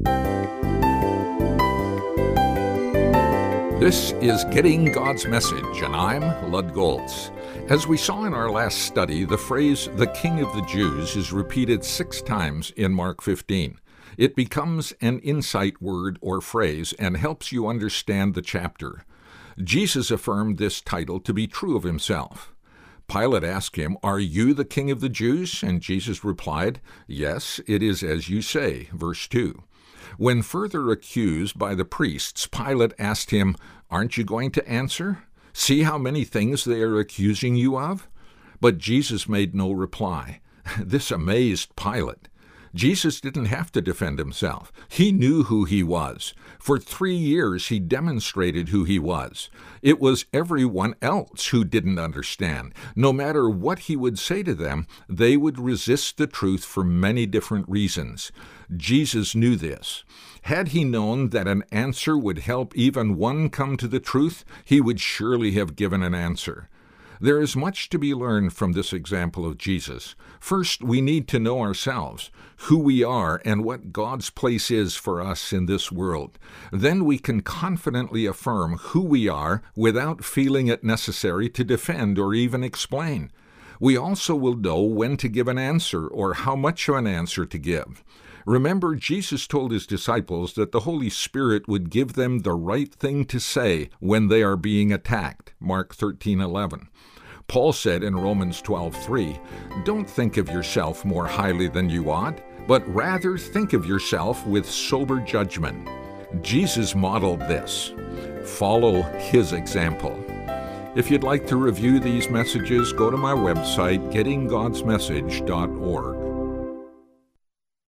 This is Getting God's Message, and I'm Lud Goltz. As we saw in our last study, the phrase, "the King of the Jews," is repeated 6 times in Mark 15. It becomes an insight word or phrase and helps you understand the chapter. Jesus affirmed this title to be true of himself. Pilate asked him, "Are you the King of the Jews?" And Jesus replied, "Yes, it is as you say," verse 2. When further accused by the priests, Pilate asked him, "Aren't you going to answer? See how many things they are accusing you of?" But Jesus made no reply. This amazed Pilate. Jesus didn't have to defend himself. He knew who he was. For 3 years he demonstrated who he was. It was everyone else who didn't understand. No matter what he would say to them, they would resist the truth for many different reasons. Jesus knew this. Had he known that an answer would help even one come to the truth, he would surely have given an answer. There is much to be learned from this example of Jesus. First, we need to know ourselves, who we are, and what God's place is for us in this world. Then we can confidently affirm who we are without feeling it necessary to defend or even explain. We also will know when to give an answer or how much of an answer to give. Remember, Jesus told his disciples that the Holy Spirit would give them the right thing to say when they are being attacked, Mark 13:11. Paul said in Romans 12:3, "Don't think of yourself more highly than you ought, but rather think of yourself with sober judgment." Jesus modeled this. Follow his example. If you'd like to review these messages, go to my website, gettinggodsmessage.org.